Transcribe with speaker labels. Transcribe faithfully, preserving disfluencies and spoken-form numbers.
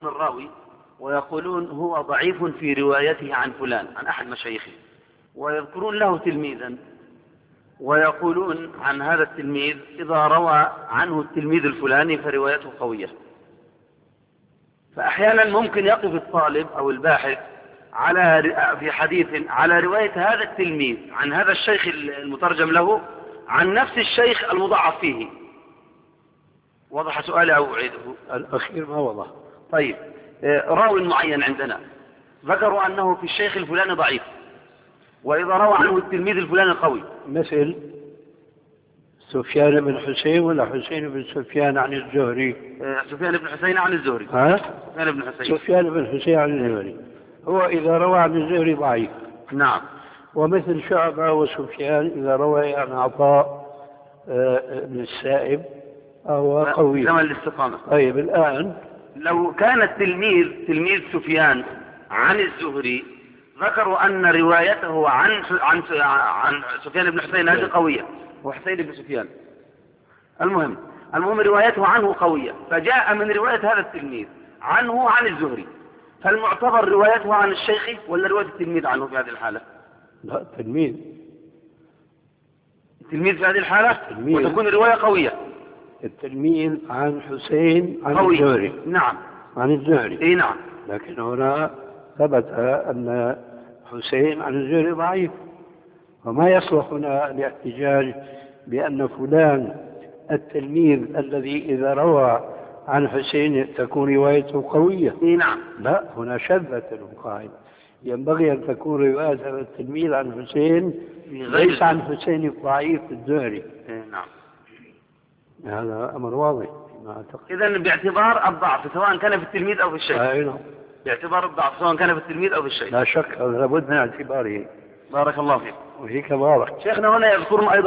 Speaker 1: الراوي ويقولون هو ضعيف في روايته عن فلان عن أحد مشايخه، ويذكرون له تلميذا ويقولون عن هذا التلميذ إذا روى عنه التلميذ الفلاني فروايته قوية. فأحيانا ممكن يقف الطالب أو الباحث على في حديث على رواية هذا التلميذ عن هذا الشيخ المترجم له عن نفس الشيخ المضعف فيه. وضح سؤالي أو أعيده؟
Speaker 2: الأخير ما وضح.
Speaker 1: طيب، راو معين عندنا ذكروا أنه في الشيخ الفلاني ضعيف، وإذا روى عنه التلميذ الفلاني قوي،
Speaker 2: مثل سفيان بن حسين ولا حسين بن سفيان عن الزهري؟
Speaker 1: سفيان بن حسين عن الزهري.
Speaker 2: ها؟
Speaker 1: سفيان بن حسين
Speaker 2: سفيان بن حسين عن الزهري، هو إذا روى عن الزهري ضعيف.
Speaker 1: نعم.
Speaker 2: ومثل شعبة وسفيان إذا روى عن عطاء بن السائب هو قوي.
Speaker 1: زمن الاستقامة.
Speaker 2: طيب الآن
Speaker 1: لو كان التلميذ تلميذ سفيان عن الزهري ذكروا أن روايته عن عن عن سفيان بن حسين هذه قوية، وحسين بن سفيان المهم المهم روايته عنه قوية، فجاء من رواية هذا التلميذ عنه عن الزهري، هل معتبر روايته عن الشيخ ولا رواية التلميذ عنه في هذه الحالة؟
Speaker 2: لا، تلميذ
Speaker 1: التلميذ في هذه الحالة
Speaker 2: تلميذ.
Speaker 1: وتكون الرواية قوية.
Speaker 2: التلميذ عن حسين عن
Speaker 1: قوي.
Speaker 2: الزهري.
Speaker 1: نعم.
Speaker 2: عن الزهري.
Speaker 1: اي نعم.
Speaker 2: لكن هنا ثبت أن حسين عن الزهري ضعيف، وما يصلح هنا الاحتجاج بأن فلان التلميذ الذي إذا روى عن حسين تكون روايته قوية.
Speaker 1: اي نعم.
Speaker 2: لا، هنا شذة القاعدة، ينبغي أن تكون رواية هذا التلميذ عن حسين ليس عن حسين الضعيف الزهري.
Speaker 1: نعم.
Speaker 2: هذا أمر واضح.
Speaker 1: إذا باعتبار الضعف سواء كان في التلميذ أو في الشيخ.
Speaker 2: أيوة.
Speaker 1: باعتبار الضعف سواء كان في التلميذ أو في الشيخ.
Speaker 2: لا شك، لابد من اعتباره.
Speaker 1: بارك الله فيك.
Speaker 2: وهيك بارك.
Speaker 1: شيخنا هنا يذكرون أيضا